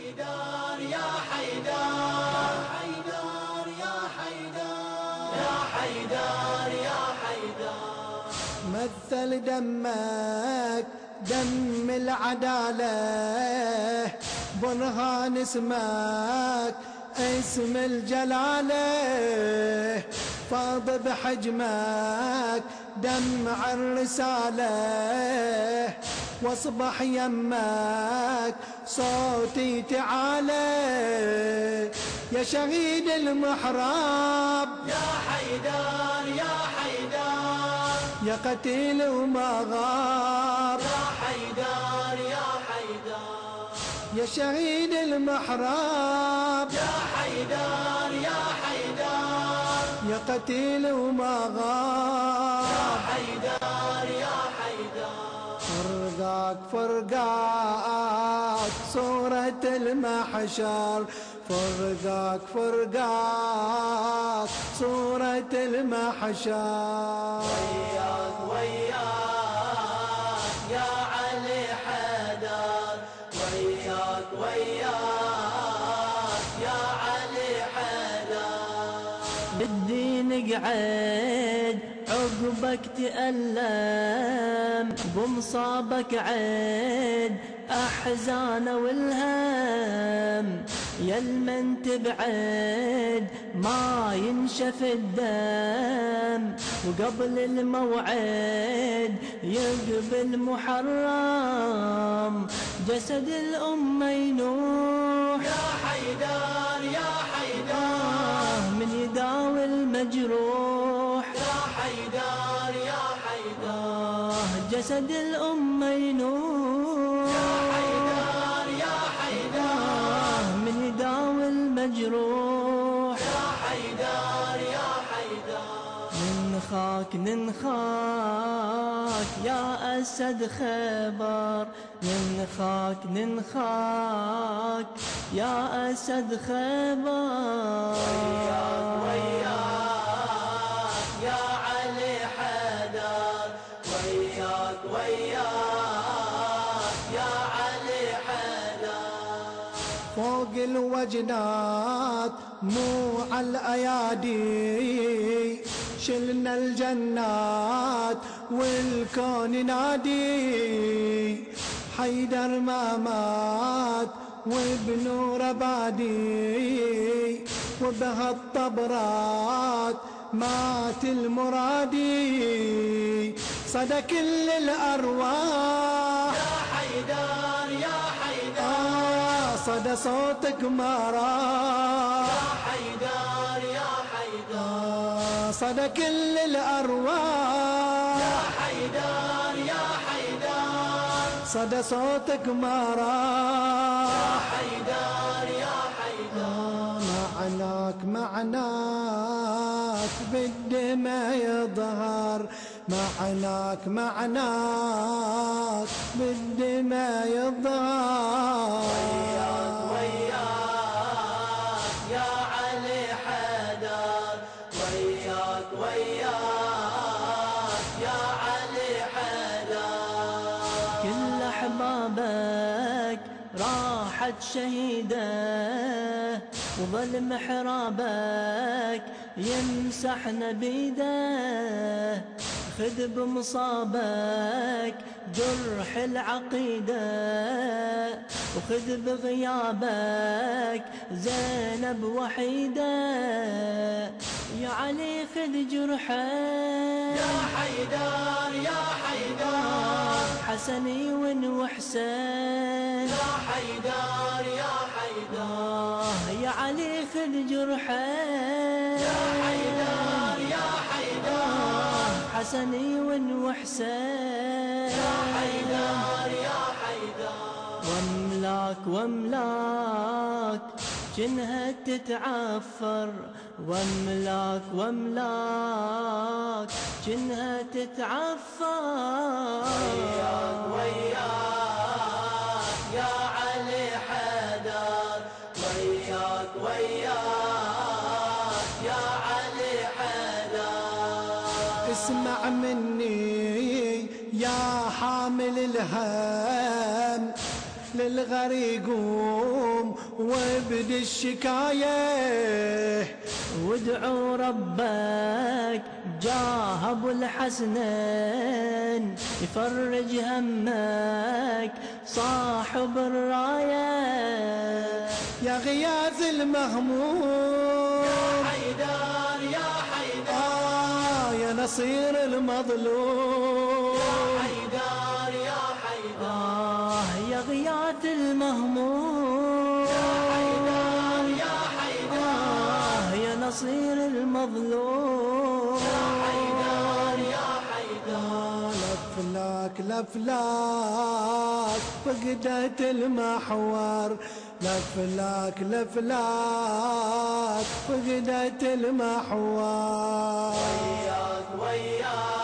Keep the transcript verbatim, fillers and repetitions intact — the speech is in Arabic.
حيدر يا حيدر يا حيدر يا حيدر يا حيدر مثل دمك دم العدالة، برهان اسمك اسم الجلالة، فاض بحجمك دمع الرسالة، واصبح يمك صوتي تعالى، يا شهيد المحراب يا حيدر يا حيدر يا قتيل وما غاب، يا حيدر يا حيدر يا شهيد المحراب يا حيدر يا حيدر يا قتيل وما غاب، يا حيدر يا حيدر فرقاك فرقاك صورة المحشر، فرقاك فرقاك صورة المحشر، وياك وياك يا علي حيدر، وياك وياك يا علي حيدر. بدي نقعد عقبك تألم، بمصابك عد أحزان والهم، يا المن تبعد ما ينشف الدم، وقبل الموعد يقبل محرم، جسد الأمة ينوح يا حيدر يا حيدر من يداوي المجروح، يا حيدر يا حيدر جسد الأمة ينوح يا حيدر يا حيدر من يداوي المجروح، يا حيدر يا حيدر ننخاك ننخاك يا أسد خيبر، ننخاك ننخاك يا أسد خيبر، وياك وياك يا علي حيدر، وياك وياك يا علي حيدر. فوق الوجنات مو على الأيادي، شلنا الجنات والكون نادي، حيدر ما مات وبنور بادي، وبهالطبرات مات المرادي، صدى كل الأرواح يا حيدر يا حيدر آه صدى صوتك ما راح، يا حيدر يا حيدر آه صدى كل الأرواح، يا حيدر يا حيدر صدى صوتك ما راح، يا حيدر يا حيدر معناك معناك بالدماء يظهر، معناك معناك بالدماء يظهر، وياك وياك يا علي حيدر، وياك وياك يا علي حيدر. كل أحبابك راحت شهيدة، وظل محرابك يمسحنا بيده، خذ بمصابك جرح العقيدة، وخذ بغيابك زينب وحيدة، يا علي خذ جرحك يا حيدر يا حيدر حسني وحسين، يا حيدر يا حيدر يا علي خذ جرحك يا حيدر يا حيدر حسني وحسين، يا حيدر يا حيدر واملاك واملاك جنها تتعفر، واملاك واملاك جنها تتعفر، وياك وياك يا علي حيدر، وياك وياك يا علي حيدر. اسمع مني يا حامل الهم، للغريق قوم وابد الشكاية وادعوا ربك جاه ابو الحسنين يفرج همك صاحب الراية يا غياث المهموم حيدر يا حيدر آه يا نصير المظلوم حيدر يا حيدر آه يا غياث المهموم حيدر يا حيدر آه يا نصير المظلوم حيدر يا حيدر لفلاك لفلاك فقدت المحور لفلاك لفلاك فقدت المحور وياك وياك